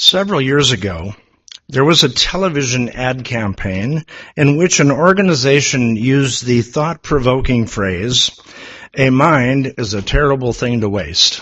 Several years ago, there was a television ad campaign in which an organization used the thought-provoking phrase, "A mind is a terrible thing to waste."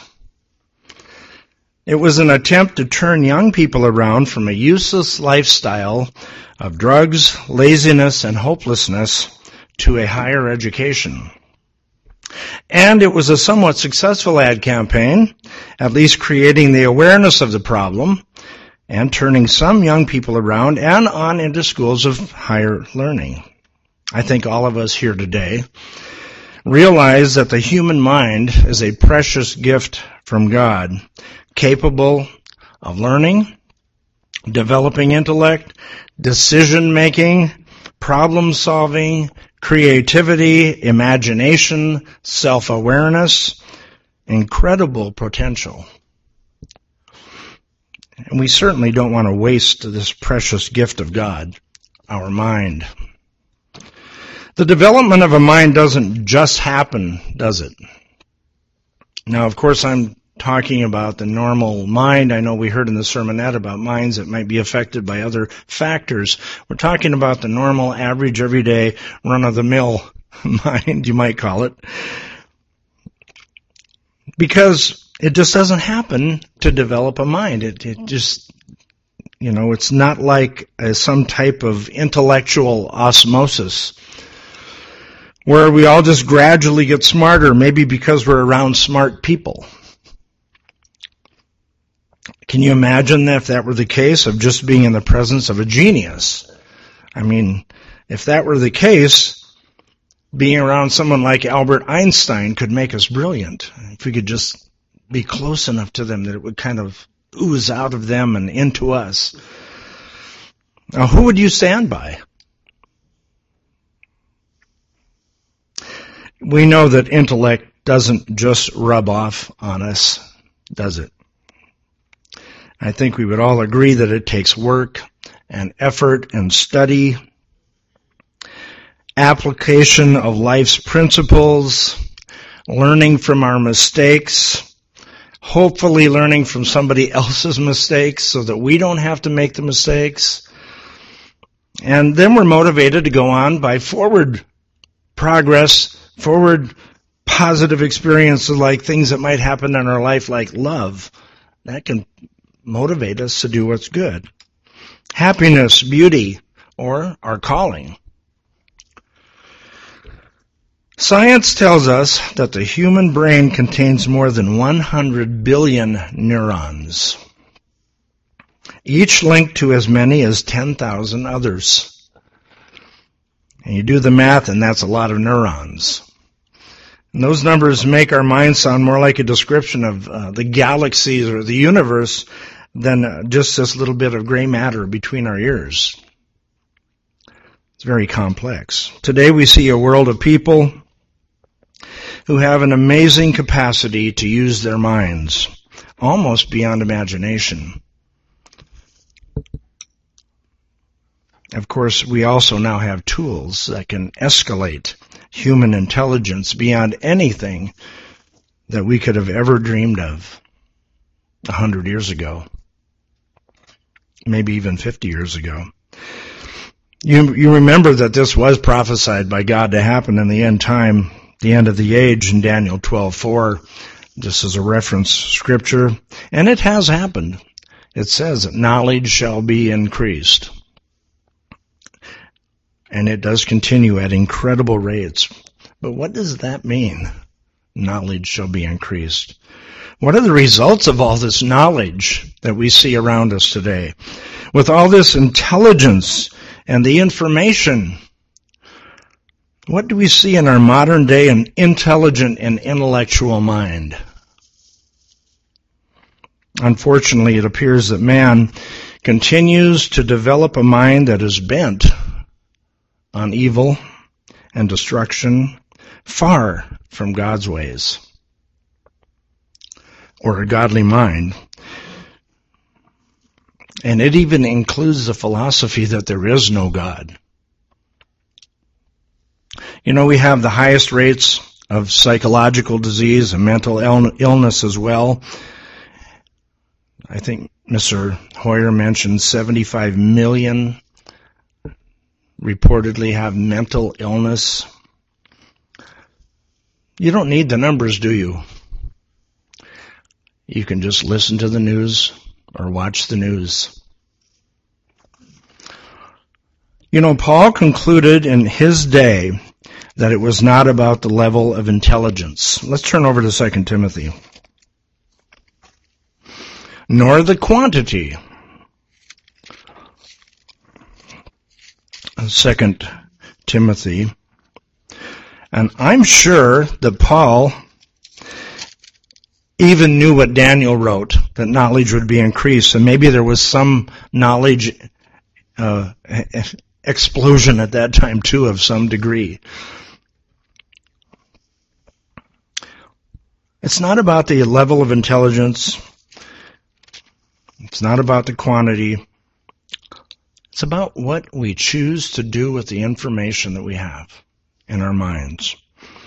It was an attempt to turn young people around from a useless lifestyle of drugs, laziness, and hopelessness to a higher education. And it was a somewhat successful ad campaign, at least creating the awareness of the problem and turning some young people around and on into schools of higher learning. I think all of us here today realize that the human mind is a precious gift from God, capable of learning, developing intellect, decision-making, problem-solving, creativity, imagination, self-awareness, incredible potential. And we certainly don't want to waste this precious gift of God, our mind. The development of a mind doesn't just happen, does it? Now, of course, I'm talking about the normal mind. I know we heard in the sermonette about minds that might be affected by other factors. We're talking about the normal, average, everyday, run-of-the-mill mind, you might call it. Because it just doesn't happen to develop a mind. It just, it's not like some type of intellectual osmosis where we all just gradually get smarter, maybe because we're around smart people. Can you imagine if that were the case of just being in the presence of a genius? I mean, if that were the case, being around someone like Albert Einstein could make us brilliant. If we could just be close enough to them that it would kind of ooze out of them and into us. Now, who would you stand by? We know that intellect doesn't just rub off on us, does it? I think we would all agree that it takes work and effort and study, application of life's principles, learning from our mistakes, hopefully learning from somebody else's mistakes so that we don't have to make the mistakes. And then we're motivated to go on by forward progress, forward positive experiences like things that might happen in our life like love. That can motivate us to do what's good. Happiness, beauty, or our calling. Science tells us that the human brain contains more than 100 billion neurons, each linked to as many as 10,000 others. And you do the math, and that's a lot of neurons. And those numbers make our mind sound more like a description of the galaxies or the universe than just this little bit of gray matter between our ears. It's very complex. Today we see a world of people who have an amazing capacity to use their minds, almost beyond imagination. Of course, we also now have tools that can escalate human intelligence beyond anything that we could have ever dreamed of 100 years ago, maybe even 50 years ago. You remember that this was prophesied by God to happen in the end time, the end of the age in Daniel 12:4, just as a reference scripture. And it has happened. It says that knowledge shall be increased. And it does continue at incredible rates. But what does that mean? Knowledge shall be increased. What are the results of all this knowledge that we see around us today? With all this intelligence and the information, what do we see in our modern day and intelligent and intellectual mind? Unfortunately, it appears that man continues to develop a mind that is bent on evil and destruction, far from God's ways, or a godly mind. And it even includes the philosophy that there is no God. We have the highest rates of psychological disease and mental illness as well. I think Mr. Hoyer mentioned 75 million reportedly have mental illness. You don't need the numbers, do you? You can just listen to the news or watch the news. You know, Paul concluded in his day that it was not about the level of intelligence. Let's turn over to 2 Timothy. Nor the quantity. 2 Timothy. And I'm sure that Paul even knew what Daniel wrote, that knowledge would be increased. And maybe there was some knowledge explosion at that time too, of some degree. It's not about the level of intelligence. It's not about the quantity. It's about what we choose to do with the information that we have in our minds.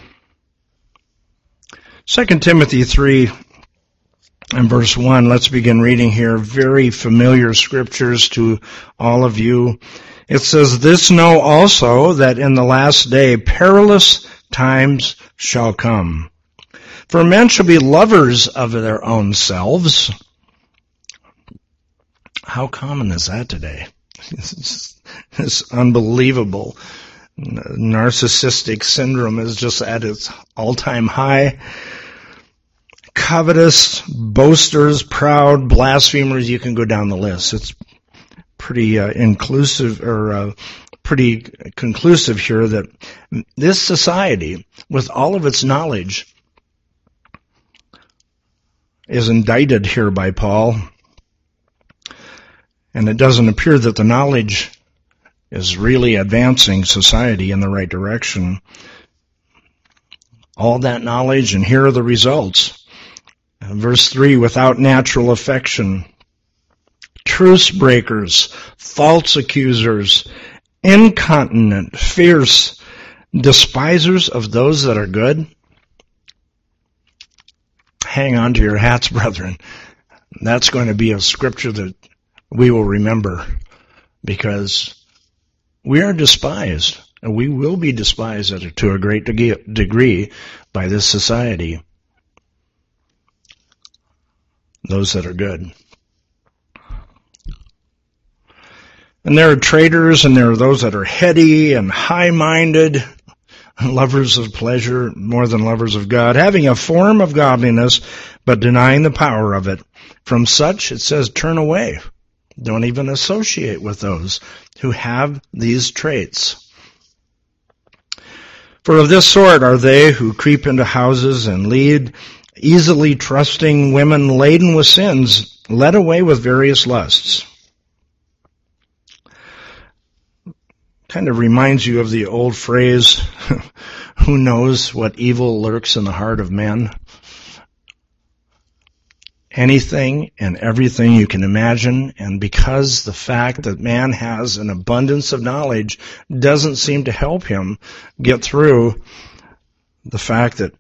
2 Timothy 3 and verse 1, let's begin reading here. Very familiar scriptures to all of you. It says, "This know also, that in the last day perilous times shall come. For men shall be lovers of their own selves." How common is that today? It's unbelievable. Narcissistic syndrome is just at its all-time high. Covetous, boasters, proud, blasphemers, you can go down the list. It's pretty inclusive, or pretty conclusive here that this society, with all of its knowledge, is indicted here by Paul. And it doesn't appear that the knowledge is really advancing society in the right direction. All that knowledge, and here are the results. Verse 3, without natural affection, truce breakers, false accusers, incontinent, fierce, despisers of those that are good. Hang on to your hats, brethren. That's going to be a scripture that we will remember, because we are despised, and we will be despised to a great degree by this society. Those that are good. And there are traitors, and there are those that are heady and high-minded, lovers of pleasure more than lovers of God, having a form of godliness, but denying the power of it. From such, it says, turn away. Don't even associate with those who have these traits. For of this sort are they who creep into houses and lead easily trusting women laden with sins, led away with various lusts. Kind of reminds you of the old phrase, who knows what evil lurks in the heart of men? Anything and everything you can imagine, and because the fact that man has an abundance of knowledge doesn't seem to help him get through the fact that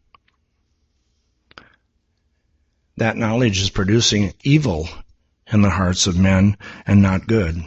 that knowledge is producing evil in the hearts of men and not good.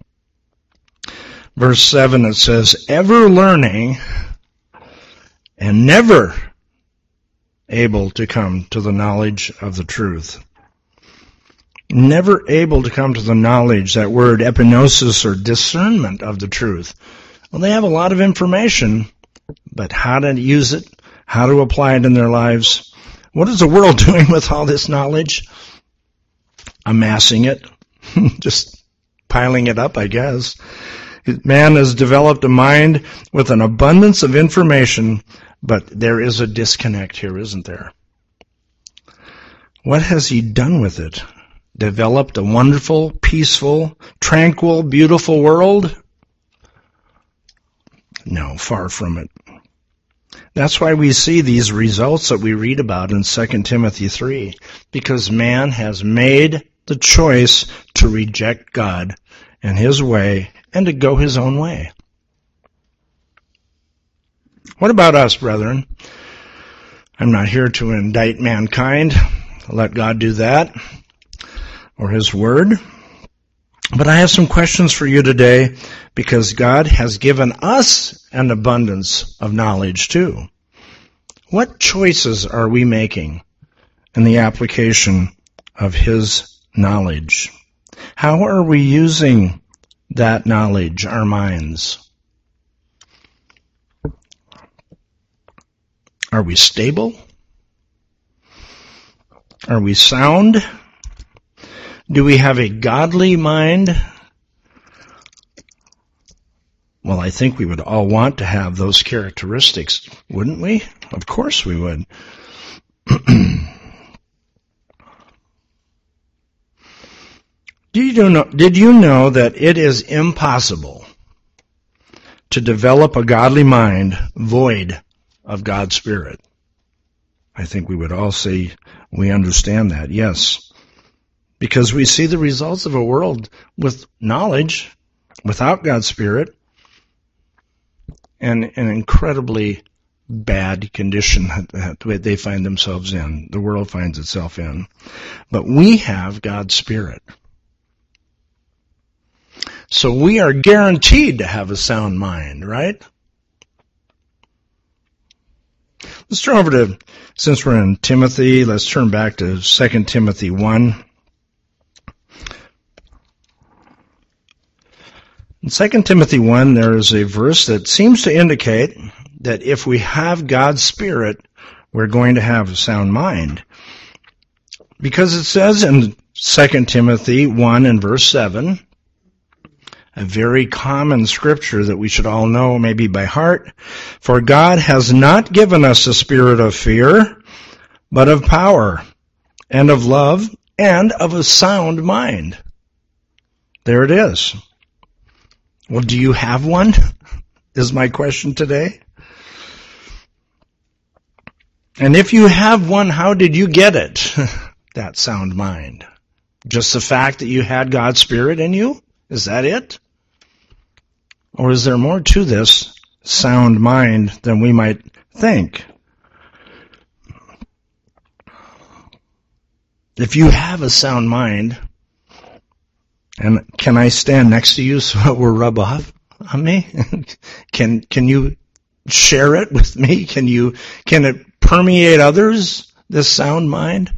Verse 7, it says, ever learning and never able to come to the knowledge of the truth. Never able to come to the knowledge, that word epignosis, or discernment of the truth. Well, they have a lot of information, but how to use it, how to apply it in their lives. What is the world doing with all this knowledge? Amassing it, just piling it up, I guess. Man has developed a mind with an abundance of information, but there is a disconnect here, isn't there? What has he done with it? Developed a wonderful, peaceful, tranquil, beautiful world? No, far from it. That's why we see these results that we read about in 2 Timothy 3, because man has made the choice to reject God and His way and to go his own way. What about us, brethren? I'm not here to indict mankind. Let God do that. or His Word. But I have some questions for you today because God has given us an abundance of knowledge too. What choices are we making in the application of His knowledge? How are we using that knowledge, our minds? Are we stable? Are we sound? Do we have a godly mind? Well, I think we would all want to have those characteristics, wouldn't we? Of course we would. Did you know that it is impossible to develop a godly mind void of God's Spirit? I think we would all say we understand that, yes. Because we see the results of a world with knowledge, without God's Spirit, and an incredibly bad condition that they find themselves in, the world finds itself in. But we have God's Spirit. So we are guaranteed to have a sound mind, right? Let's turn over to, since we're in Timothy, let's turn back to 2 Timothy 1. In 2 Timothy 1, there is a verse that seems to indicate that if we have God's Spirit, we're going to have a sound mind. Because it says in 2 Timothy 1 and verse 7, a very common scripture that we should all know maybe by heart, for God has not given us a spirit of fear, but of power, and of love, and of a sound mind. There it is. Well, do you have one? Is my question today. And if you have one, how did you get it? That sound mind. Just the fact that you had God's Spirit in you? Is that it? Or is there more to this sound mind than we might think? If you have a sound mind, and can I stand next to you so it will rub off on me? Can you share it with me? Can it permeate others, this sound mind?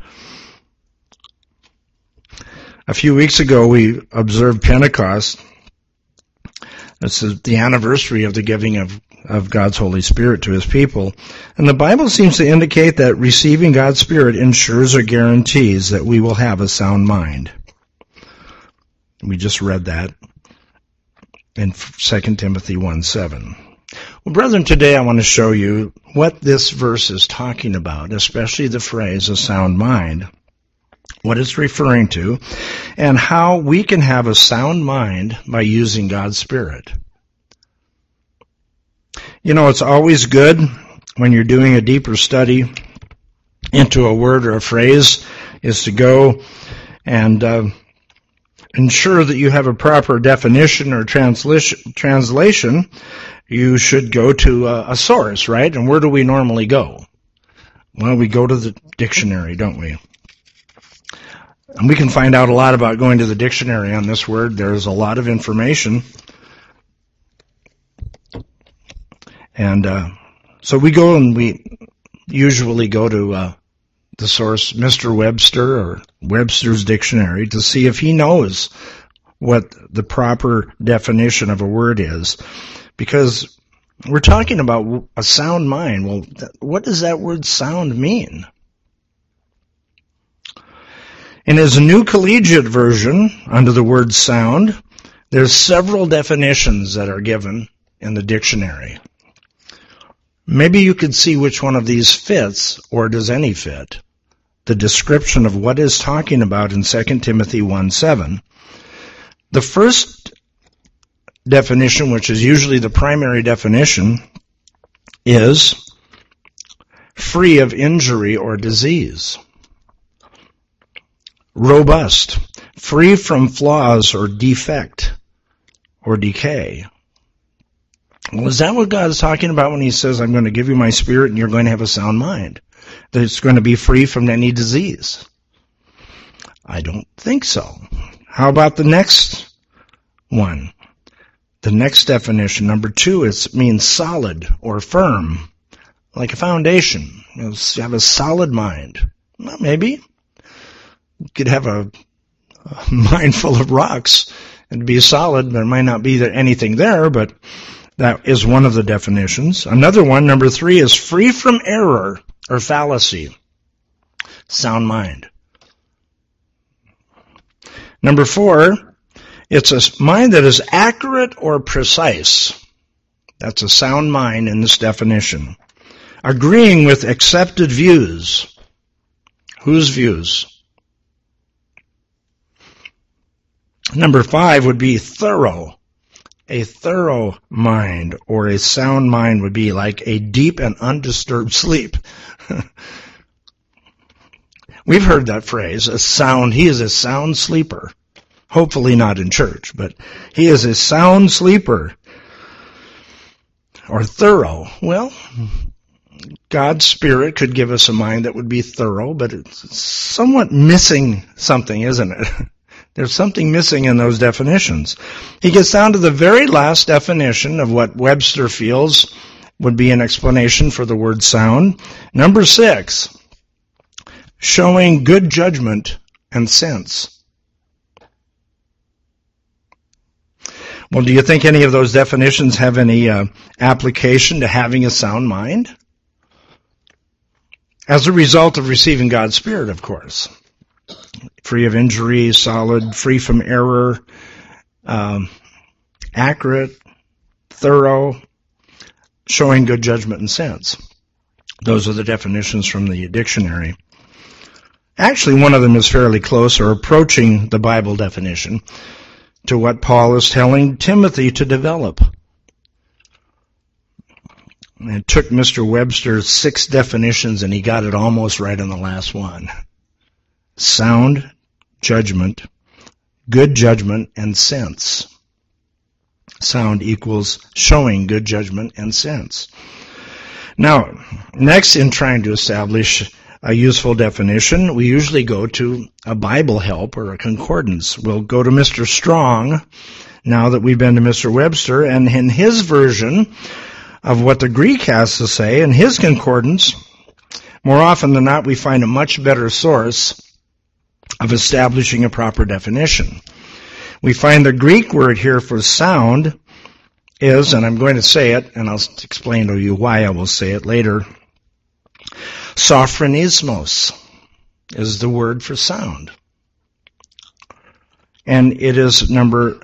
A few weeks ago we observed Pentecost. This is the anniversary of the giving of God's Holy Spirit to His people. And the Bible seems to indicate that receiving God's Spirit ensures or guarantees that we will have a sound mind. We just read that in 2 Timothy 1:7. Well, brethren, today I want to show you what this verse is talking about, especially the phrase, a sound mind, what it's referring to, and how we can have a sound mind by using God's Spirit. You know, it's always good when you're doing a deeper study into a word or a phrase is to go and ensure that you have a proper definition or translation. You should go to a source, right? And where do we normally go? Well, we go to the dictionary, don't we? And we can find out a lot about going to the dictionary on this word. There's a lot of information. And so we go and we usually go to the source, Mr. Webster or Webster's Dictionary, to see if he knows what the proper definition of a word is. Because we're talking about a sound mind. Well, what does that word sound mean? In his New Collegiate Version, under the word sound, there's several definitions that are given in the dictionary. Maybe you could see which one of these fits, or does any fit, the description of what is talking about in 2 Timothy 1:7. The first definition, which is usually the primary definition, is free of injury or disease. Robust, free from flaws or defect or decay. Well, is that what God is talking about when He says, I'm going to give you my Spirit and you're going to have a sound mind? That it's going to be free from any disease? I don't think so. How about the next one? The next definition, number 2, means solid or firm, like a foundation. You have a solid mind. Well, maybe. You could have a mind full of rocks and be solid. There might not be anything there, but that is one of the definitions. Another one, number 3, is free from error or fallacy. Sound mind. Number 4, it's a mind that is accurate or precise. That's a sound mind in this definition. Agreeing with accepted views. Whose views? Number 5 would be thorough. A thorough mind or a sound mind would be like a deep and undisturbed sleep. We've heard that phrase, he is a sound sleeper. Hopefully not in church, but he is a sound sleeper. Or thorough. Well, God's Spirit could give us a mind that would be thorough, but it's somewhat missing something, isn't it? There's something missing in those definitions. He gets down to the very last definition of what Webster feels would be an explanation for the word sound. Number 6, showing good judgment and sense. Well, do you think any of those definitions have any application to having a sound mind? As a result of receiving God's Spirit, of course. Free of injury, solid, free from error, accurate, thorough, showing good judgment and sense. Those are the definitions from the dictionary. Actually, one of them is fairly close or approaching the Bible definition to what Paul is telling Timothy to develop. It took Mr. Webster 6 definitions and he got it almost right on the last one. Sound judgment, good judgment, and sense. Sound equals showing good judgment and sense. Now, next in trying to establish a useful definition, we usually go to a Bible help or a concordance. We'll go to Mr. Strong now that we've been to Mr. Webster, and in his version of what the Greek has to say, in his concordance, more often than not we find a much better source of establishing a proper definition. We find the Greek word here for sound is, and I'm going to say it, and I'll explain to you why I will say it later, sophronismos is the word for sound. And it is number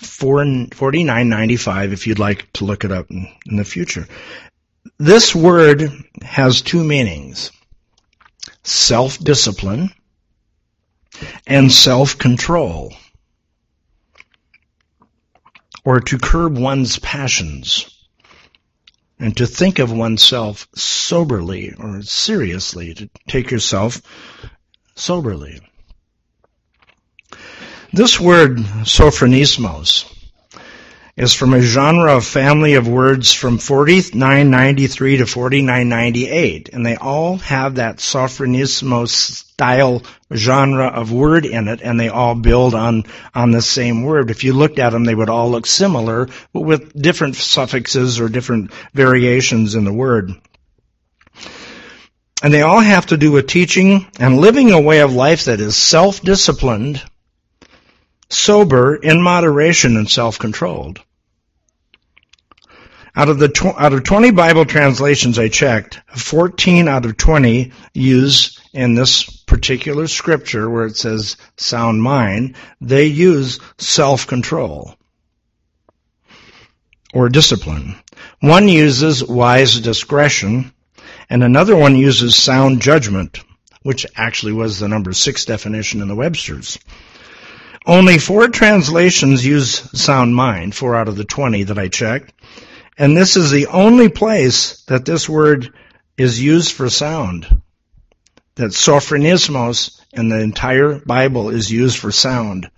4995 if you'd like to look it up in the future. This word has 2 meanings. Self-discipline and self-control, or to curb one's passions, and to think of oneself soberly or seriously, to take yourself soberly. This word, sophronismos, is from a genre of family of words from 4993 to 4998, and they all have that sophronismos style genre of word in it, and they all build on the same word. If you looked at them, they would all look similar, but with different suffixes or different variations in the word. And they all have to do with teaching and living a way of life that is self-disciplined, sober, in moderation, and self-controlled. Out of 20 Bible translations I checked, 14 out of 20 use in this particular scripture where it says sound mind, they use self-control or discipline. One uses wise discretion, and another one uses sound judgment, which actually was the number 6 definition in the Webster's. Only 4 translations use sound mind, 4 out of the 20 that I checked. And this is the only place that this word is used for sound. That sophronismos in the entire Bible is used for sound.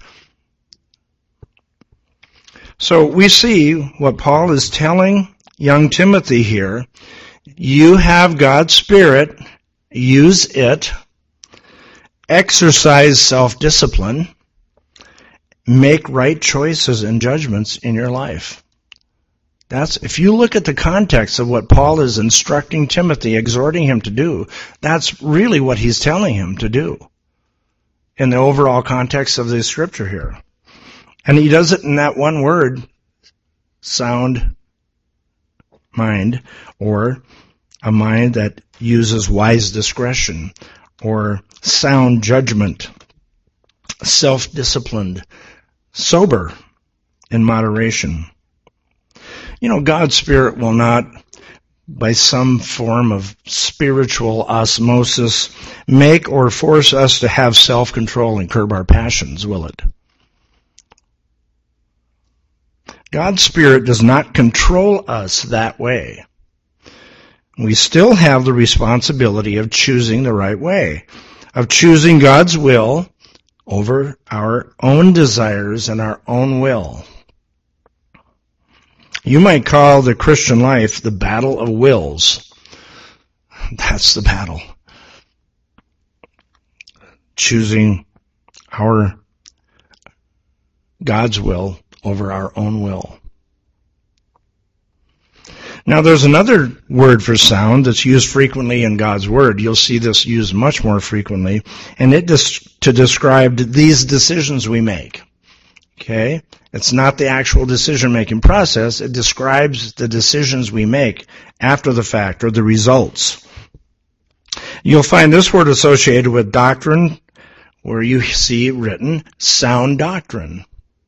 So we see what Paul is telling young Timothy here. You have God's Spirit, use it, exercise self-discipline, make right choices and judgments in your life. If you look at the context of what Paul is instructing Timothy, exhorting him to do, that's really what he's telling him to do in the overall context of the scripture here. And he does it in that one word, sound mind, or a mind that uses wise discretion, or sound judgment, self-disciplined, sober, in moderation. God's Spirit will not, by some form of spiritual osmosis, make or force us to have self-control and curb our passions, will it? God's Spirit does not control us that way. We still have the responsibility of choosing the right way, of choosing God's will over our own desires and our own will. You might call the Christian life the battle of wills. That's the battle. Choosing God's will over our own will. Now there's another word for sound that's used frequently in God's Word. You'll see this used much more frequently, and to describe these decisions we make. Okay? It's not the actual decision-making process. It describes the decisions we make after the fact, or the results. You'll find this word associated with doctrine, where you see written sound doctrine,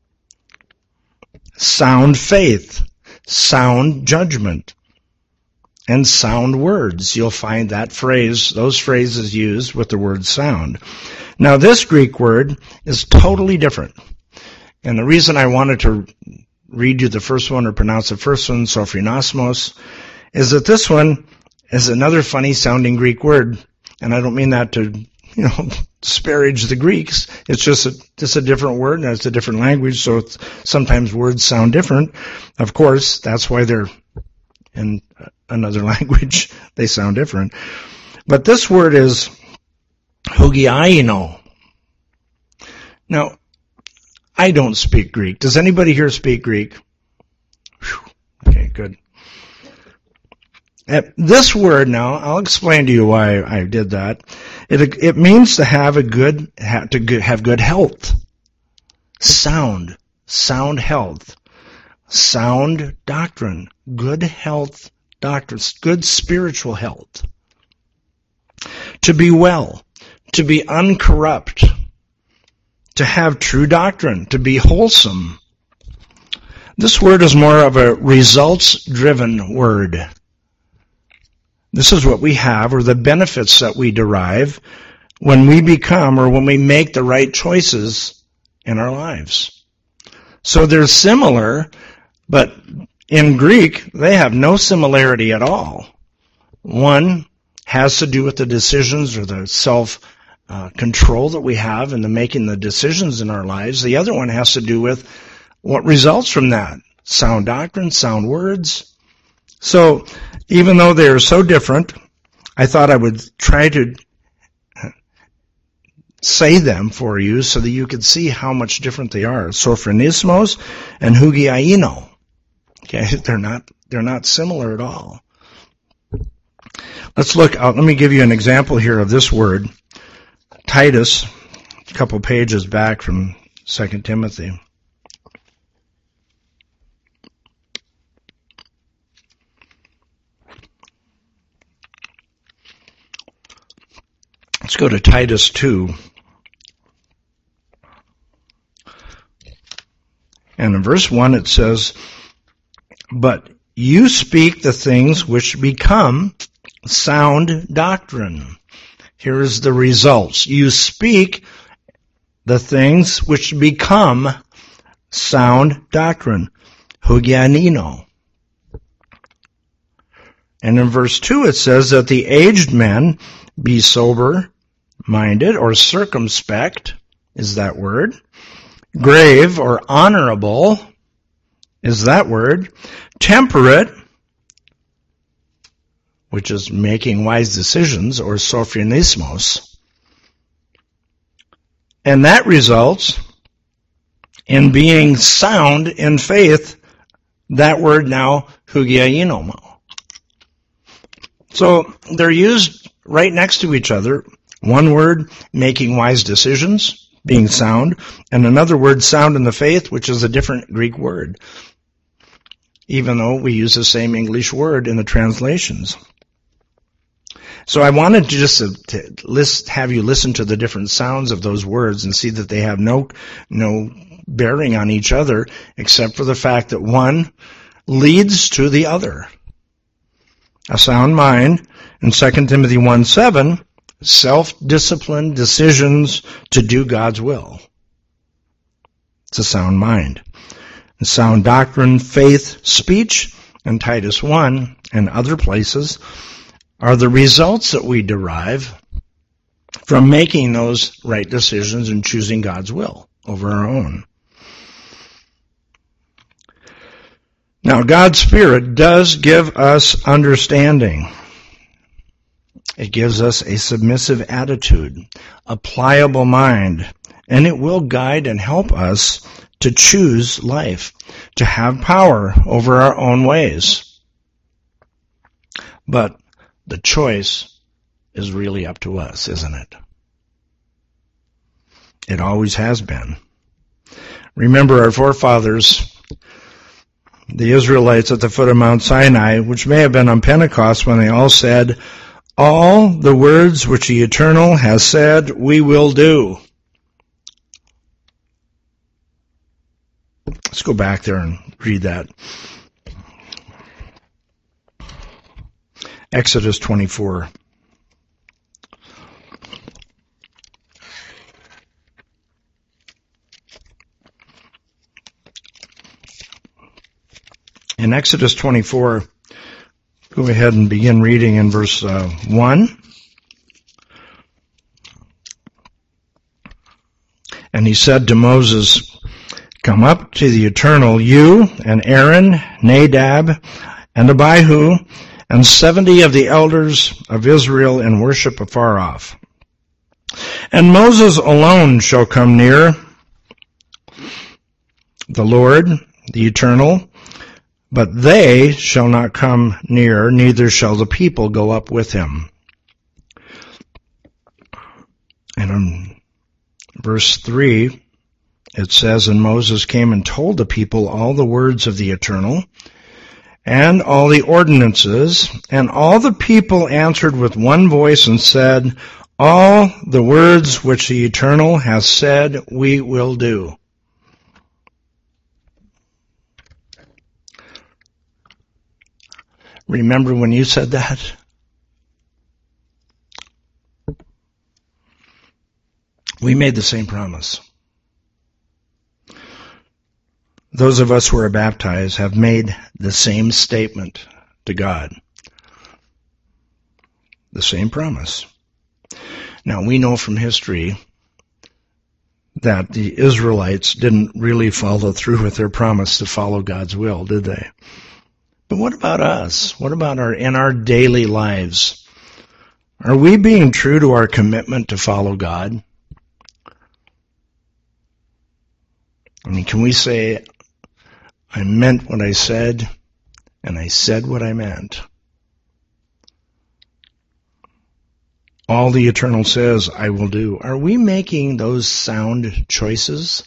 sound faith, sound judgment, and sound words. You'll find those phrases used with the word sound. Now this Greek word is totally different. And the reason I wanted to read you the first one, or pronounce the first one, sophronismos, is that this one is another funny sounding Greek word. And I don't mean that to, disparage the Greeks. It's just a different word, and it's a different language, so sometimes words sound different. Of course, that's why they're in another language. They sound different. But this word is hugiaino. Now, I don't speak Greek. Does anybody here speak Greek? Whew. Okay, good. This word now, I'll explain to you why I did that. It means to have good health, sound health, sound doctrine, good health doctrine, good spiritual health. To be well, to be uncorrupt, to have true doctrine, to be wholesome. This word is more of a results-driven word. This is what we have, or the benefits that we derive when we become, or when we make the right choices in our lives. So they're similar, but in Greek, they have no similarity at all. One has to do with the decisions or the self-control that we have in making the decisions in our lives. The other one has to do with what results from that. Sound doctrine, sound words. So, even though they are so different, I thought I would try to say them for you so that you could see how much different they are. Sophronismos and hugiaino. Okay, they're not similar at all. Let me give you an example here of this word. Titus, a couple pages back from 2 Timothy. Let's go to Titus 2. And in verse 1 it says, "But you speak the things which become sound doctrine." Here is the results. You speak the things which become sound doctrine. Hugianino. And in verse 2 it says that the aged men be sober-minded, or circumspect, is that word. Grave, or honorable, is that word. Temperate, which is making wise decisions, or sophronismos. And that results in being sound in faith. That word now, hugiainomo. So they're used right next to each other. One word, making wise decisions, being sound, and another word, sound in the faith, which is a different Greek word, even though we use the same English word in the translations. So I wanted to just have you listen to the different sounds of those words and see that they have no bearing on each other, except for the fact that one leads to the other. A sound mind, in 2 Timothy 1:7, self-disciplined decisions to do God's will. It's a sound mind. The sound doctrine, faith, speech, in Titus 1 and other places are the results that we derive from making those right decisions and choosing God's will over our own. Now, God's Spirit does give us understanding. It gives us a submissive attitude, a pliable mind, and it will guide and help us to choose life, to have power over our own ways. But the choice is really up to us, isn't it? It always has been. Remember our forefathers, the Israelites at the foot of Mount Sinai, which may have been on Pentecost, when they all said, "All the words which the Eternal has said, we will do." Let's go back there and read that. Exodus 24. In Exodus 24, go ahead and begin reading in verse 1. And he said to Moses, "Come up to the Eternal, you and Aaron, Nadab, and Abihu, and 70 of the elders of Israel, and worship afar off. And Moses alone shall come near the Lord, the Eternal, but they shall not come near, neither shall the people go up with him." And in verse 3, it says, "And Moses came and told the people all the words of the Eternal, and all the ordinances, and all the people answered with one voice and said, All the words which the Eternal has said we will do." Remember when you said that? We made the same promise. Those of us who are baptized have made the same statement to God. The same promise. Now, we know from history that the Israelites didn't really follow through with their promise to follow God's will, did they? But what about us? What about in our daily lives? Are we being true to our commitment to follow God? I mean, can we say, "I meant what I said, and I said what I meant"? All the Eternal says, I will do. Are we making those sound choices?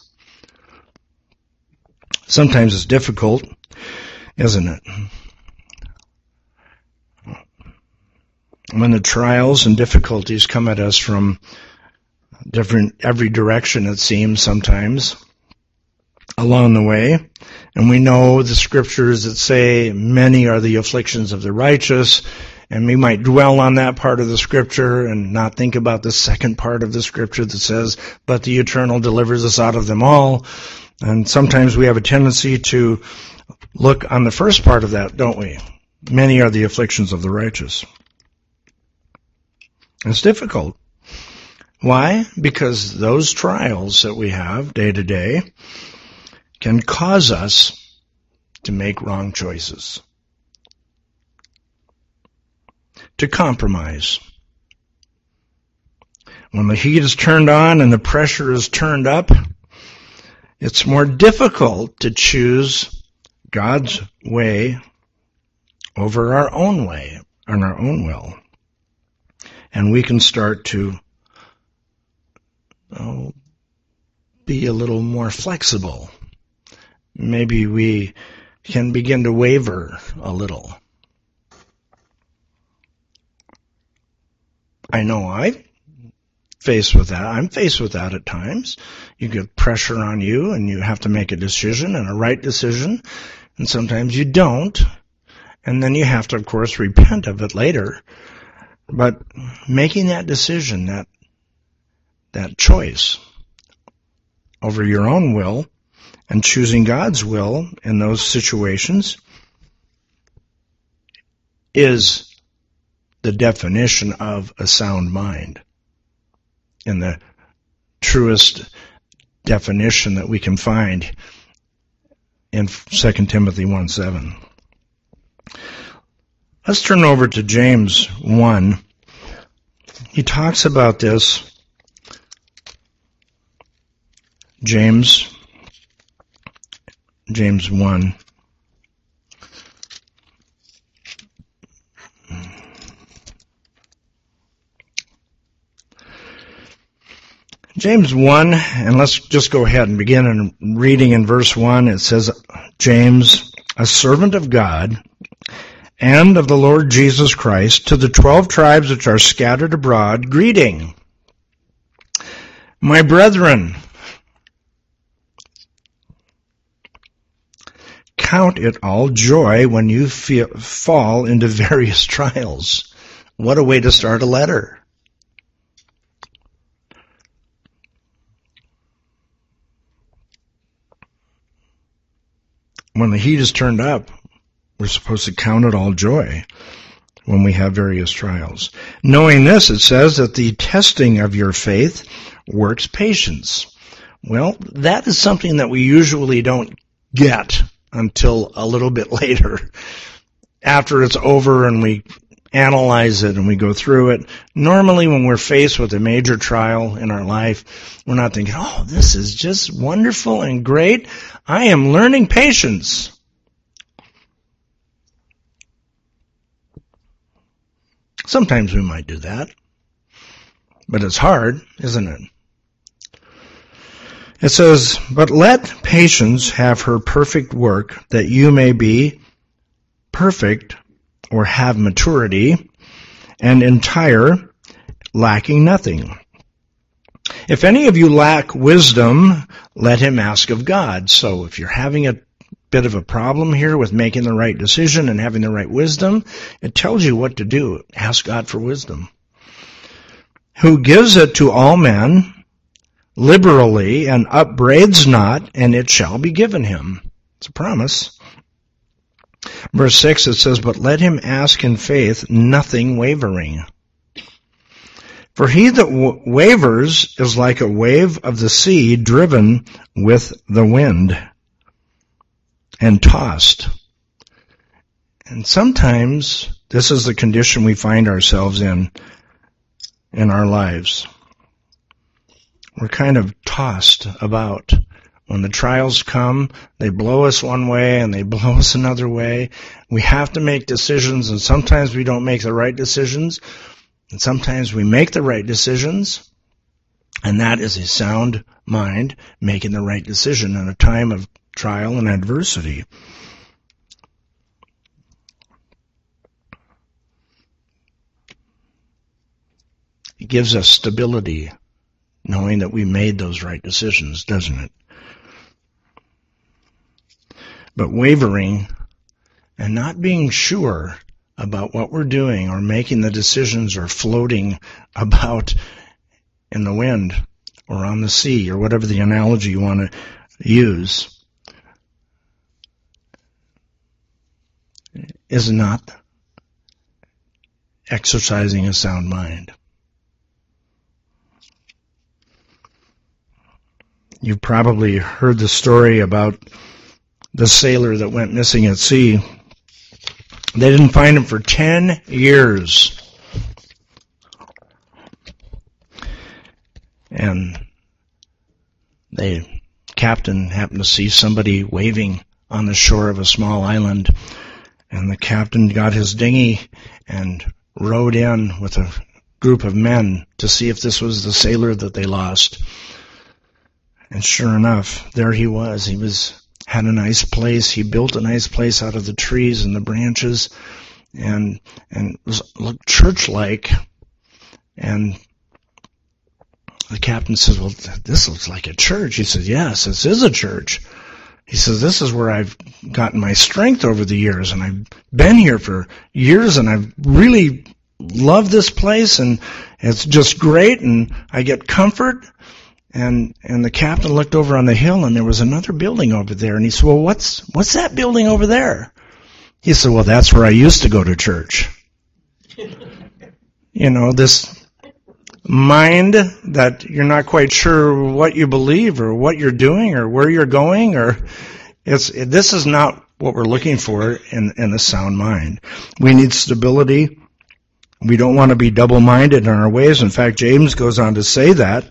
Sometimes it's difficult, isn't it? When the trials and difficulties come at us from every direction, it seems sometimes, along the way, and we know the scriptures that say, "Many are the afflictions of the righteous," and we might dwell on that part of the scripture and not think about the second part of the scripture that says, "But the Eternal delivers us out of them all." And sometimes we have a tendency to look on the first part of that, don't we? Many are the afflictions of the righteous. It's difficult. Why? Because those trials that we have day to day can cause us to make wrong choices, to compromise. When the heat is turned on and the pressure is turned up, it's more difficult to choose God's way over our own way and our own will. And we can start to be a little more flexible. Maybe we can begin to waver a little. I know I'm faced with that at times. You get pressure on you and you have to make a decision, and a right decision, and sometimes you don't. And then you have to, of course, repent of it later. But making that decision, that choice over your own will and choosing God's will in those situations is the definition of a sound mind, in the truest definition that we can find in 2 Timothy 1:7. Let's turn over to James 1. He talks about this. James 1. James 1, and let's just go ahead and begin in reading in verse 1. It says, James, a servant of God and of the Lord Jesus Christ, to the 12 tribes which are scattered abroad, greeting. My brethren, count it all joy when you fall into various trials. What a way to start a letter. When the heat is turned up, we're supposed to count it all joy when we have various trials. Knowing this, it says that the testing of your faith works patience. Well, that is something that we usually don't get until a little bit later. After it's over and we analyze it and we go through it. Normally when we're faced with a major trial in our life, we're not thinking, oh, this is just wonderful and great. I am learning patience. Sometimes we might do that, but it's hard, isn't it? It says, but let patience have her perfect work, that you may be perfect or have maturity and entire, lacking nothing. If any of you lack wisdom, let him ask of God. So if you're having a bit of a problem here with making the right decision and having the right wisdom, it tells you what to do. Ask God for wisdom. Who gives it to all men liberally and upbraids not, and it shall be given him. It's a promise. Verse 6, it says, but let him ask in faith, nothing wavering. For he that wavers is like a wave of the sea driven with the wind and tossed. And sometimes this is the condition we find ourselves in our lives. We're kind of tossed about. When the trials come, they blow us one way and they blow us another way. We have to make decisions, and sometimes we don't make the right decisions, and sometimes we make the right decisions, and that is a sound mind making the right decision in a time of trial and adversity. It gives us stability, knowing that we made those right decisions, doesn't it? But wavering and not being sure about what we're doing or making the decisions or floating about in the wind or on the sea or whatever the analogy you want to use is not exercising a sound mind. You've probably heard the story about the sailor that went missing at sea. They didn't find him for 10 years. And the captain happened to see somebody waving on the shore of a small island, and the captain got his dinghy and rowed in with a group of men to see if this was the sailor that they lost. And sure enough, there he was. He had a nice place. He built a nice place out of the trees and the branches, and looked church-like. And the captain said, "Well, this looks like a church." He said, "Yes, this is a church." He says, "This is where I've gotten my strength over the years, and I've been here for years, and I've really loved this place, and it's just great, and I get comfort." And the captain looked over on the hill, and there was another building over there, and he said, "Well, what's that building over there?" He said, "Well, that's where I used to go to church." This mind that you're not quite sure what you believe or what you're doing or where you're going, or this is not what we're looking for in a sound mind. We need stability. We don't want to be double-minded in our ways. In fact, James goes on to say that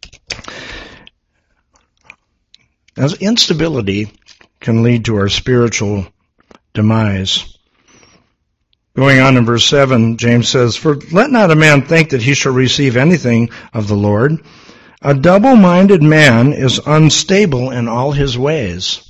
as instability can lead to our spiritual demise. Going on in verse 7, James says, "For let not a man think that he shall receive anything of the Lord. A double-minded man is unstable in all his ways.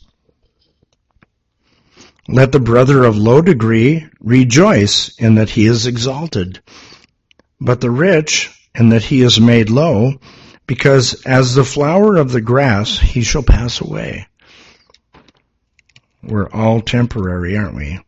Let the brother of low degree rejoice in that he is exalted, but the rich in that he is made low, because as the flower of the grass he shall pass away." We're all temporary, aren't we?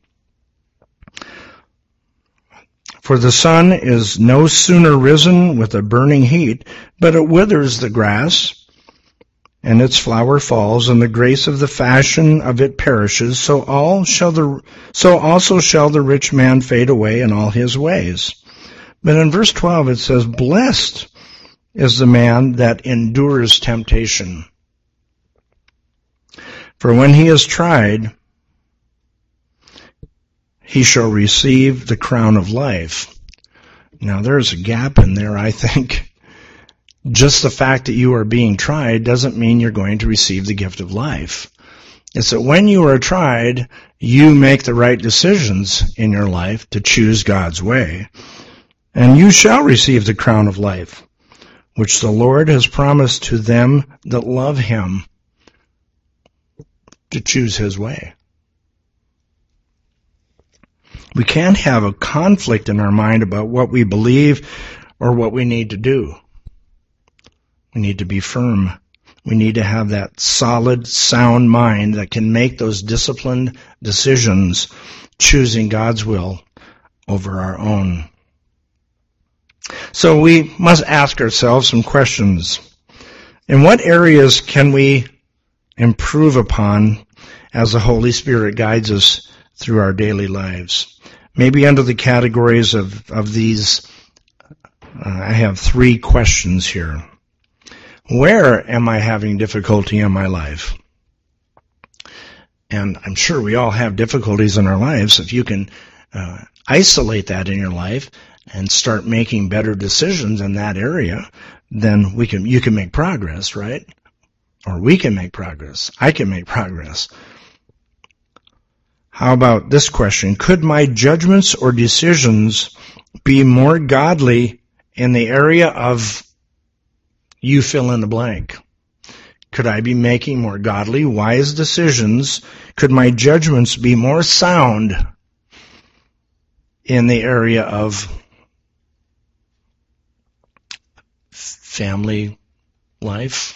"For the sun is no sooner risen with a burning heat, but it withers the grass, and its flower falls, and the grace of the fashion of it perishes. So also shall the rich man fade away in all his ways." But in verse 12 it says, "Blessed is the man that endures temptation. For when he is tried, he shall receive the crown of life." Now there's a gap in there, I think. Just the fact that you are being tried doesn't mean you're going to receive the gift of life. It's that when you are tried, you make the right decisions in your life to choose God's way. And you shall receive the crown of life, which the Lord has promised to them that love him, to choose his way. We can't have a conflict in our mind about what we believe or what we need to do. We need to be firm. We need to have that solid, sound mind that can make those disciplined decisions, choosing God's will over our own. So we must ask ourselves some questions. In what areas can we improve upon as the Holy Spirit guides us through our daily lives? Maybe under the categories of these, I have 3 questions here. Where am I having difficulty in my life? And I'm sure we all have difficulties in our lives. If you can isolate that in your life and start making better decisions in that area, then you can make progress, right? Or we can make progress. I can make progress. How about this question? Could my judgments or decisions be more godly in the area of you fill in the blank? Could I be making more godly, wise decisions? Could my judgments be more sound in the area of family life?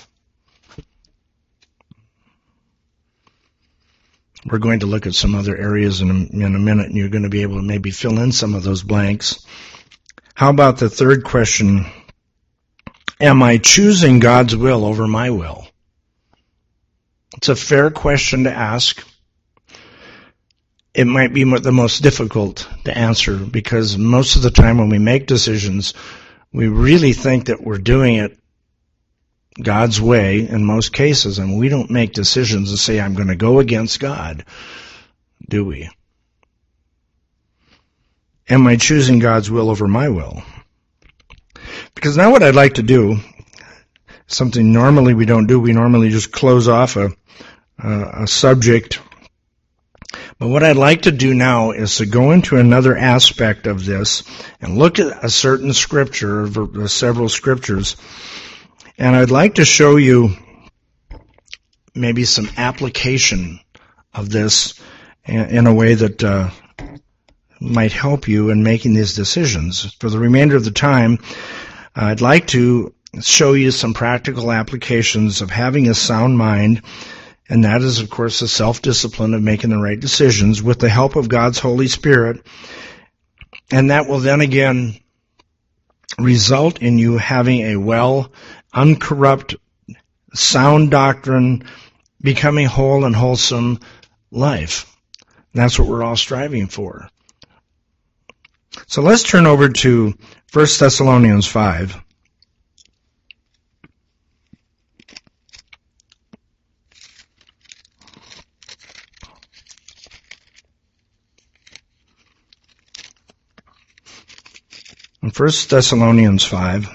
We're going to look at some other areas in a minute, and you're going to be able to maybe fill in some of those blanks. How about the third question? Am I choosing God's will over my will? It's a fair question to ask. It might be the most difficult to answer, because most of the time when we make decisions, we really think that we're doing it God's way in most cases, and we don't make decisions and say, I'm going to go against God, do we? Am I choosing God's will over my will? Because now what I'd like to do something normally we don't do. We normally just close off a subject. But what I'd like to do now is to go into another aspect of this and look at a certain scripture, or several scriptures, and I'd like to show you maybe some application of this in a way that might help you in making these decisions. For the remainder of the time, I'd like to show you some practical applications of having a sound mind, and that is, of course, the self-discipline of making the right decisions with the help of God's Holy Spirit. And that will then again result in you having a uncorrupt, sound doctrine, becoming whole and wholesome life. That's what we're all striving for. So let's turn over to 1 Thessalonians 5. In 1 Thessalonians 5,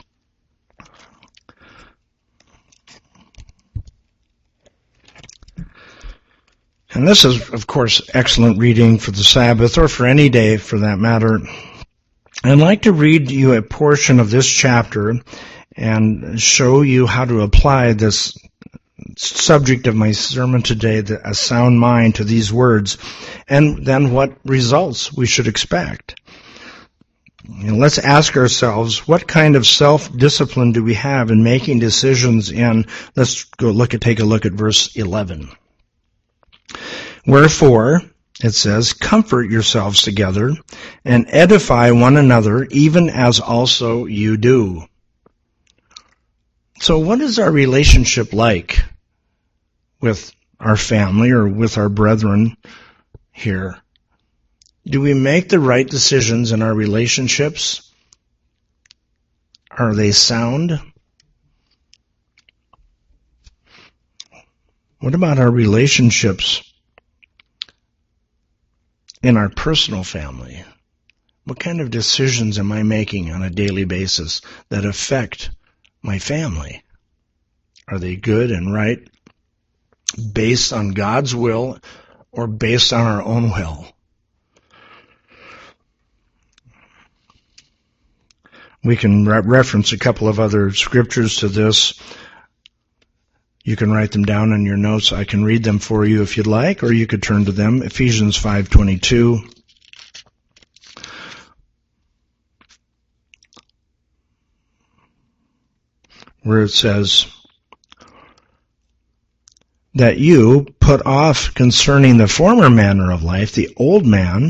and this is, of course, excellent reading for the Sabbath, or for any day for that matter. I'd like to read you a portion of this chapter and show you how to apply this subject of my sermon today, a sound mind, to these words, and then what results we should expect. And let's ask ourselves, what kind of self-discipline do we have in making decisions in, let's take a look at verse 11. Wherefore, it says, comfort yourselves together and edify one another, even as also you do. So what is our relationship like with our family or with our brethren here? Do we make the right decisions in our relationships? Are they sound? What about our relationships in our personal family? What kind of decisions am I making on a daily basis that affect my family? Are they good and right, based on God's will or based on our own will? We can reference a couple of other scriptures to this. You can write them down in your notes. I can read them for you if you'd like, or you could turn to them. Ephesians 5:22. Where it says that you put off concerning the former manner of life, the old man.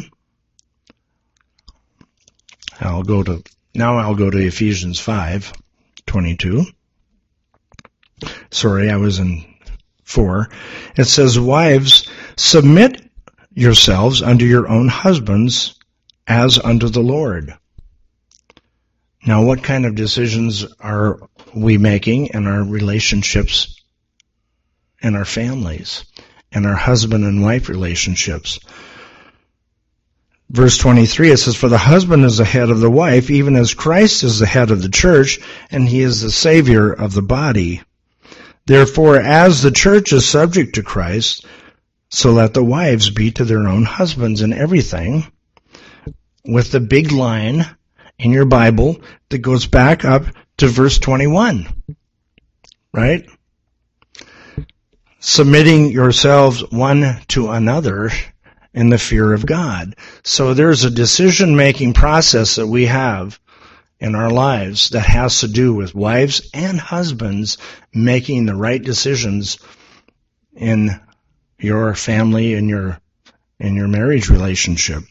I'll go to Ephesians 5:22. Sorry, I was in 4. It says, wives, submit yourselves unto your own husbands as unto the Lord. Now, what kind of decisions are we making in our relationships, in our families, in our husband and wife relationships? Verse 23, it says, for the husband is the head of the wife, even as Christ is the head of the church, and he is the Savior of the body. Therefore, as the church is subject to Christ, so let the wives be to their own husbands in everything, with the big line in your Bible that goes back up to verse 21, right? Submitting yourselves one to another in the fear of God. So there's a decision-making process that we have in our lives that has to do with wives and husbands making the right decisions in your family and in your marriage relationship.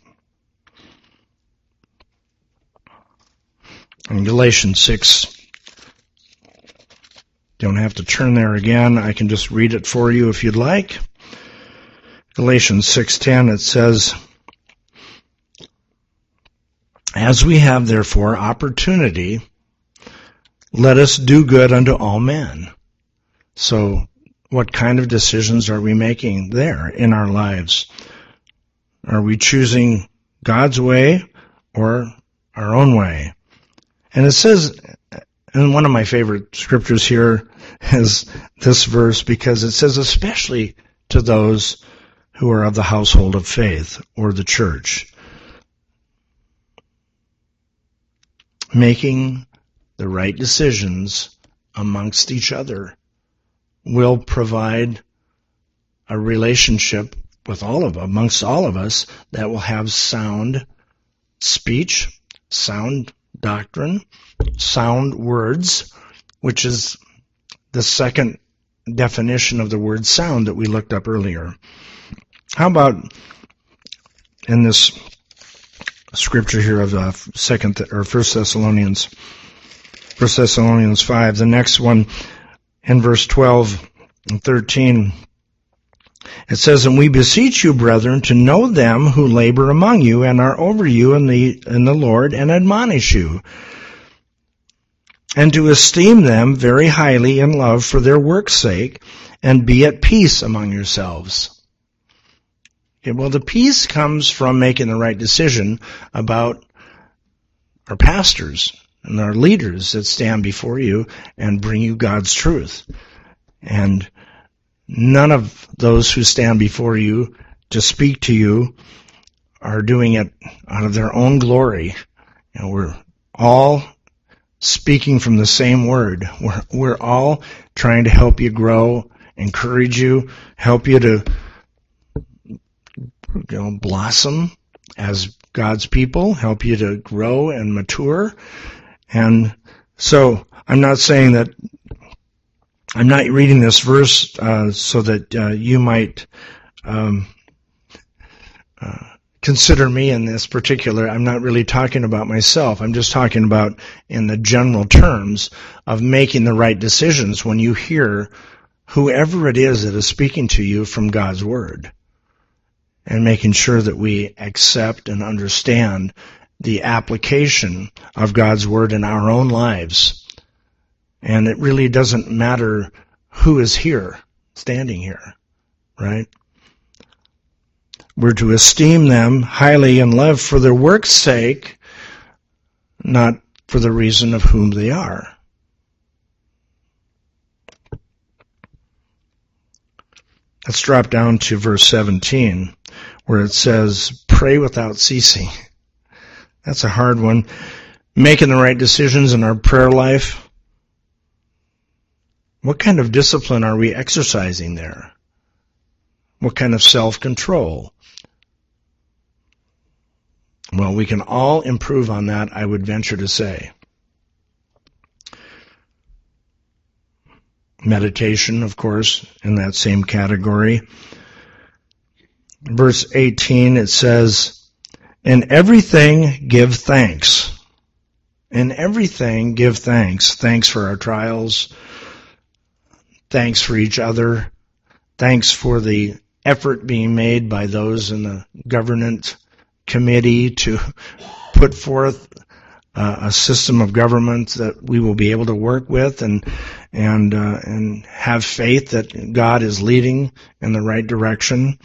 In Galatians 6, don't have to turn there again. I can just read it for you if you'd like. Galatians 6:10, it says, as we have therefore opportunity, let us do good unto all men. So what kind of decisions are we making there in our lives? Are we choosing God's way or our own way? And it says And one of my favorite scriptures here is this verse because it says, especially to those who are of the household of faith or the church. Making the right decisions amongst each other will provide a relationship amongst all of us that will have sound speech, sound doctrine, sound words, which is the second definition of the word sound that we looked up earlier. How about in this scripture here of 1 Thessalonians 5, the next one in verse 12 and 13, it says, "And we beseech you, brethren, to know them who labor among you and are over you in the Lord, and admonish you, and to esteem them very highly in love for their work's sake, and be at peace among yourselves." Okay, well, the peace comes from making the right decision about our pastors and our leaders that stand before you and bring you God's truth. And none of those who stand before you to speak to you are doing it out of their own glory. We're all speaking from the same word. We're all trying to help you grow, encourage you, help you to blossom as God's people, help you to grow and mature. And so I'm not saying that I'm not reading this verse so that you might consider me in this particular. I'm not really talking about myself. I'm just talking about in the general terms of making the right decisions when you hear whoever it is that is speaking to you from God's Word, and making sure that we accept and understand the application of God's Word in our own lives. And it really doesn't matter who is here, standing here, right? We're to esteem them highly in love for their work's sake, not for the reason of whom they are. Let's drop down to verse 17, where it says, "Pray without ceasing." That's a hard one. Making the right decisions in our prayer life. What kind of discipline are we exercising there? What kind of self-control? Well, we can all improve on that, I would venture to say. Meditation, of course, in that same category. Verse 18, it says, "In everything give thanks." In everything give thanks. Thanks for our trials. Thanks for each other. Thanks for the effort being made by those in the government committee to put forth a system of government that we will be able to work with and have faith that God is leading in the right direction.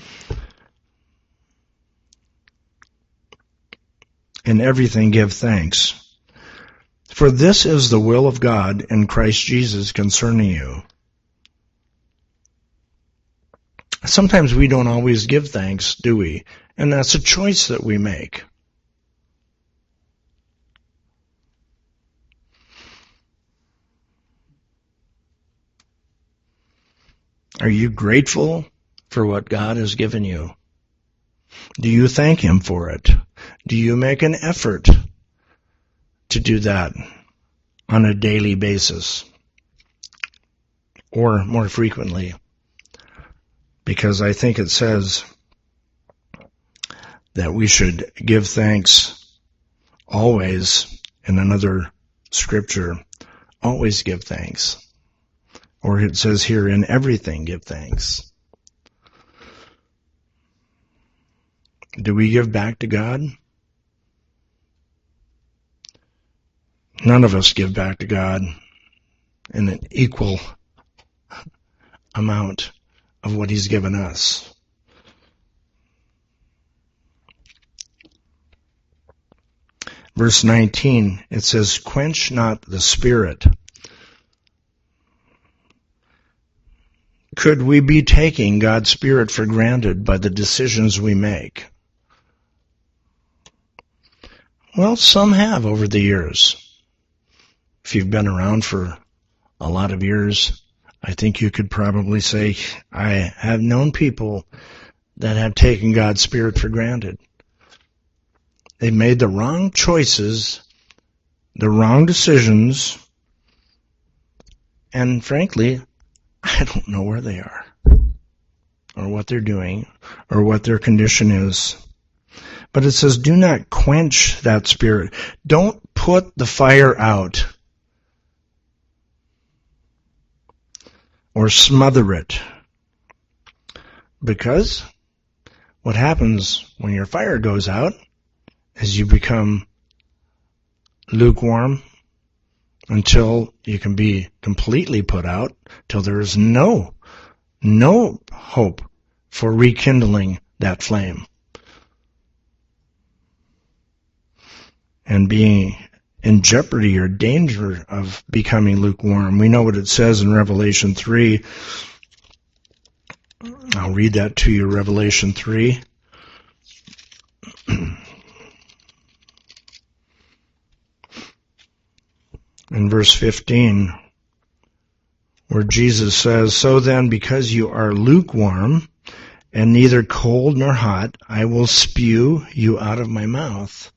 In everything give thanks. For this is the will of God in Christ Jesus concerning you. Sometimes we don't always give thanks, do we? And that's a choice that we make. Are you grateful for what God has given you? Do you thank Him for it? Do you make an effort to do that on a daily basis? Or more frequently? Because I think it says that we should give thanks always. In another scripture, always give thanks. Or it says here, in everything give thanks. Do we give back to God? None of us give back to God in an equal amount of what He's given us. Verse 19, it says, quench not the spirit. Could we be taking God's Spirit for granted by the decisions we make? Well, some have over the years. If you've been around for a lot of years, I think you could probably say, I have known people that have taken God's Spirit for granted. They made the wrong choices, the wrong decisions, and frankly, I don't know where they are, or what they're doing, or what their condition is. But it says, do not quench that spirit. Don't put the fire out, or smother it. Because what happens when your fire goes out is you become lukewarm until you can be completely put out, till there is no hope for rekindling that flame. And being in jeopardy or danger of becoming lukewarm. We know what it says in Revelation 3. I'll read that to you, Revelation 3. In verse 15, where Jesus says, so then, because you are lukewarm and neither cold nor hot, I will spew you out of my mouth.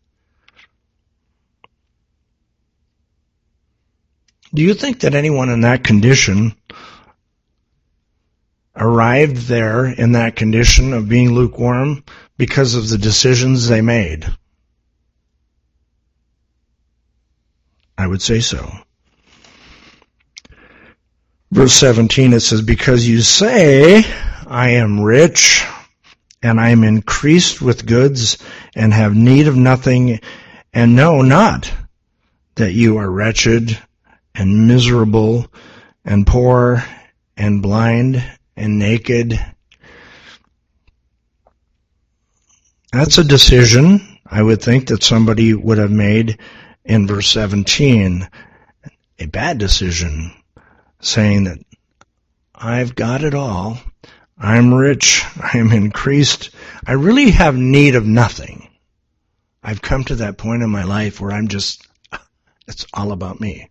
Do you think that anyone in that condition arrived there in that condition of being lukewarm because of the decisions they made? I would say so. Verse 17, it says, because you say, I am rich, and I am increased with goods, and have need of nothing, and know not that you are wretched, and miserable, and poor, and blind, and naked. That's a decision, I would think, that somebody would have made in verse 17, a bad decision, saying that I've got it all, I'm rich, I'm increased, I really have need of nothing. I've come to that point in my life where it's all about me.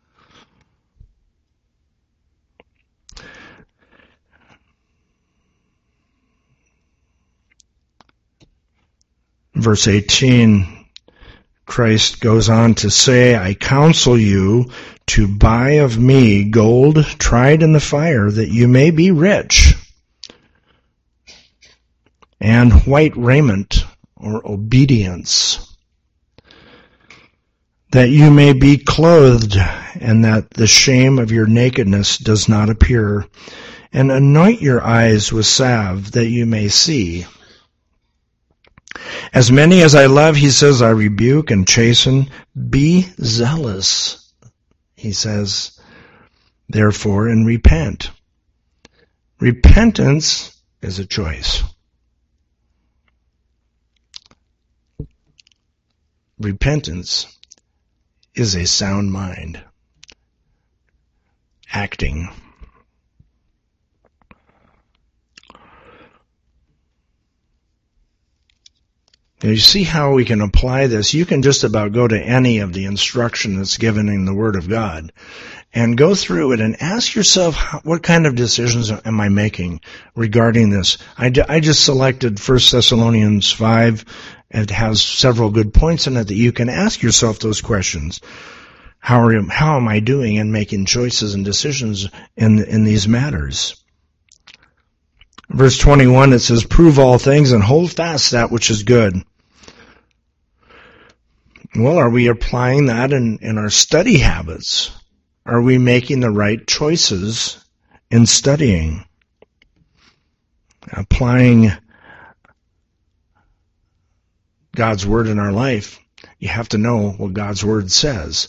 Verse 18, Christ goes on to say, I counsel you to buy of me gold tried in the fire, that you may be rich, and white raiment, or obedience, that you may be clothed, and that the shame of your nakedness does not appear, and anoint your eyes with salve, that you may see. As many as I love, he says, I rebuke and chasten. Be zealous, he says, therefore, and repent. Repentance is a choice. Repentance is a sound mind. Acting. You see how we can apply this? You can just about go to any of the instruction that's given in the Word of God and go through it and ask yourself, what kind of decisions am I making regarding this? I just selected 1 Thessalonians 5. It has several good points in it that you can ask yourself those questions. How am I doing in making choices and decisions in these matters? Verse 21, it says, prove all things and hold fast that which is good. Well, are we applying that in our study habits? Are we making the right choices in studying? Applying God's Word in our life, you have to know what God's Word says.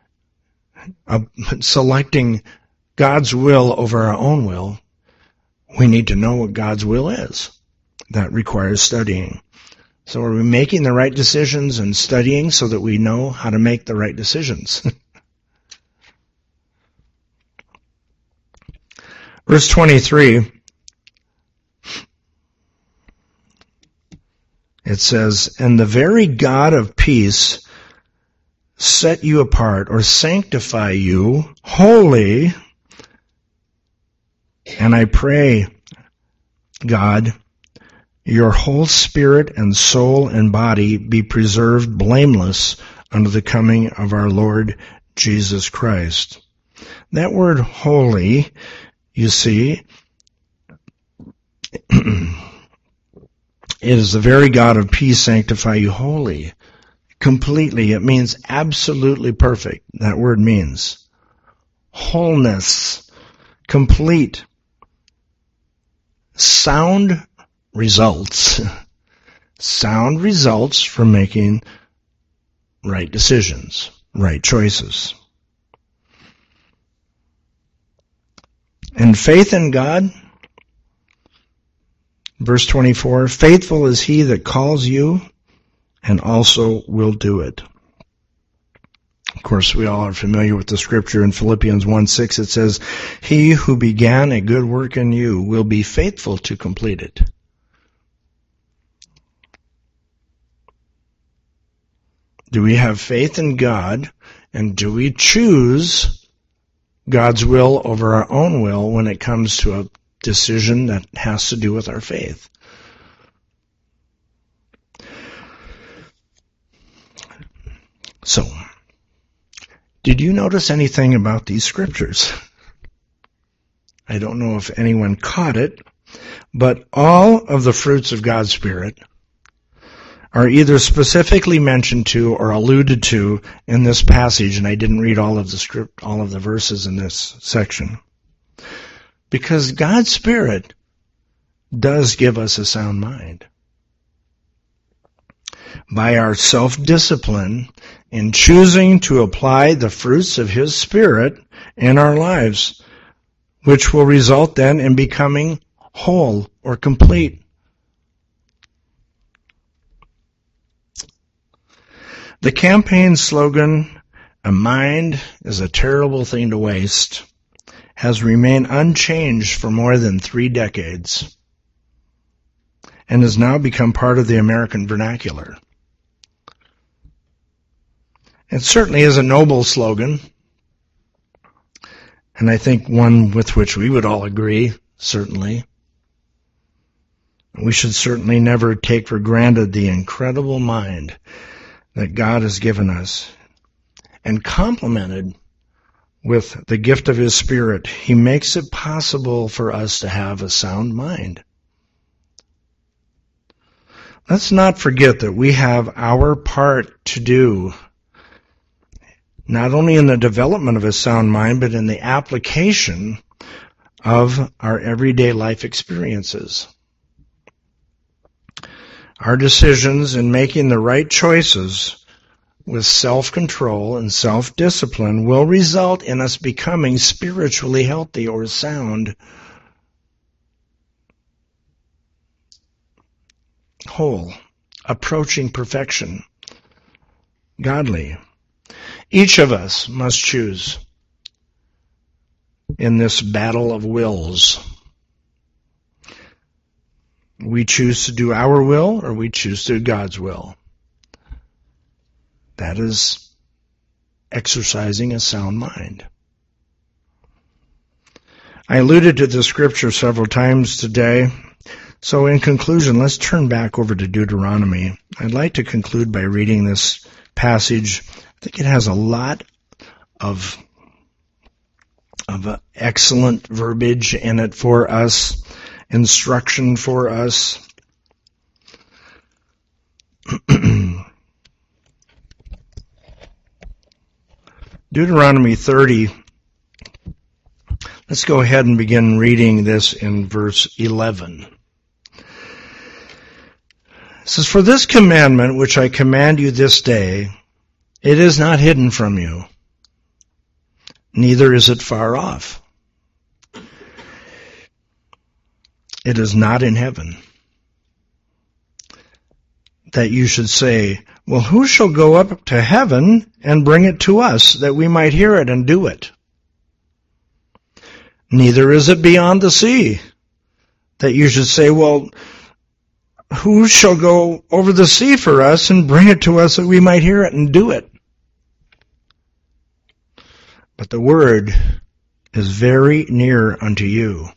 Selecting God's will over our own will, we need to know what God's will is. That requires studying. So are we making the right decisions and studying so that we know how to make the right decisions? Verse 23, it says, "And the very God of peace set you apart," or sanctify you, "holy, and I pray, God, your whole spirit and soul and body be preserved blameless unto the coming of our Lord Jesus Christ." That word holy, you see, it is the very God of peace sanctify you holy. Completely. It means absolutely perfect. That word means wholeness, complete, sound results. Sound results from making right decisions, right choices. And faith in God, verse 24, "Faithful is he that calls you, and also will do it." Of course, we all are familiar with the scripture in Philippians 1:6. It says, "He who began a good work in you will be faithful to complete it." Do we have faith in God, and do we choose God's will over our own will when it comes to a decision that has to do with our faith? So, did you notice anything about these scriptures? I don't know if anyone caught it, but all of the fruits of God's Spirit are either specifically mentioned to or alluded to in this passage, and I didn't read all of the verses in this section. Because God's Spirit does give us a sound mind. By our self-discipline in choosing to apply the fruits of His Spirit in our lives, which will result then in becoming whole or complete. The campaign slogan, "A mind is a terrible thing to waste," has remained unchanged for more than 3 decades and has now become part of the American vernacular. It certainly is a noble slogan, and I think one with which we would all agree, certainly. We should certainly never take for granted the incredible mind that God has given us, and complemented with the gift of His Spirit. He makes it possible for us to have a sound mind. Let's not forget that we have our part to do, not only in the development of a sound mind, but in the application of our everyday life experiences. Our decisions in making the right choices with self-control and self-discipline will result in us becoming spiritually healthy or sound, whole, approaching perfection, godly. Each of us must choose in this battle of wills. We choose to do our will, or we choose to do God's will. That is exercising a sound mind. I alluded to the scripture several times today. So in conclusion, let's turn back over to Deuteronomy. I'd like to conclude by reading this passage. I think it has a lot of excellent verbiage in it for us, instruction for us. Deuteronomy 30. Let's go ahead and begin reading this in verse 11. It says, "For this commandment which I command you this day, it is not hidden from you, neither is it far off. It is not in heaven. that you should say, well, who shall go up to heaven and bring it to us, that we might hear it and do it? Neither is it beyond the sea, that you should say, well, who shall go over the sea for us and bring it to us, that we might hear it and do it? But the word is very near unto you.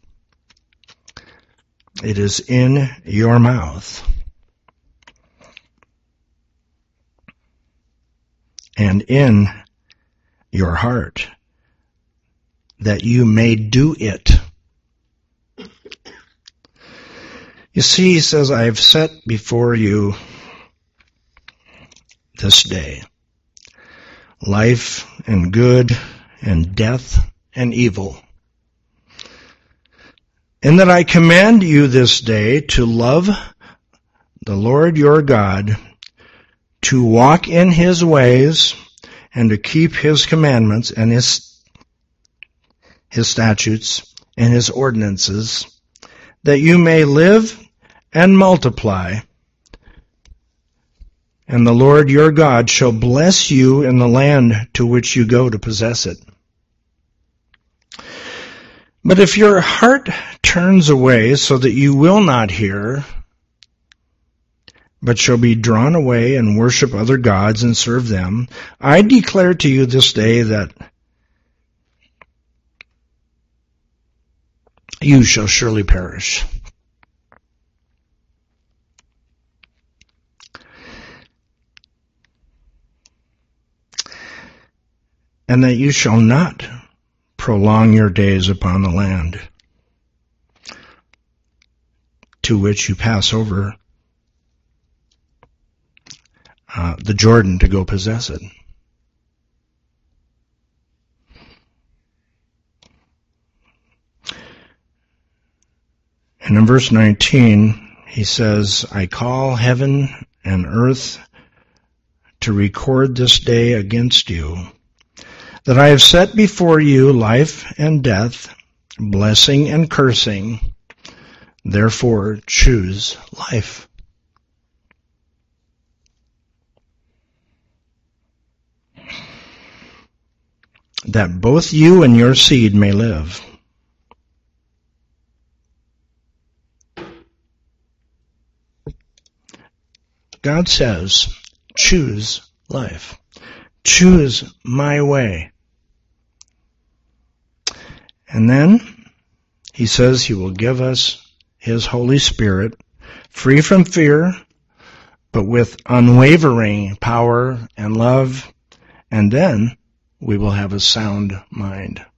It is in your mouth and in your heart, that you may do it. You see, he says, I have set before you this day life and good and death and evil. And that I command you this day to love the Lord your God, to walk in his ways, and to keep his commandments and his statutes and his ordinances, that you may live and multiply. And the Lord your God shall bless you in the land to which you go to possess it. But if your heart turns away so that you will not hear, but shall be drawn away and worship other gods and serve them, I declare to you this day that you shall surely perish. And that you shall not prolong your days upon the land to which you pass over the Jordan to go possess it. And in verse 19, he says, I call heaven and earth to record this day against you, that I have set before you life and death, blessing and cursing. Therefore, choose life. That both you and your seed may live. God says, choose life. Choose my way. And then he says he will give us his Holy Spirit, free from fear, but with unwavering power and love, and then we will have a sound mind.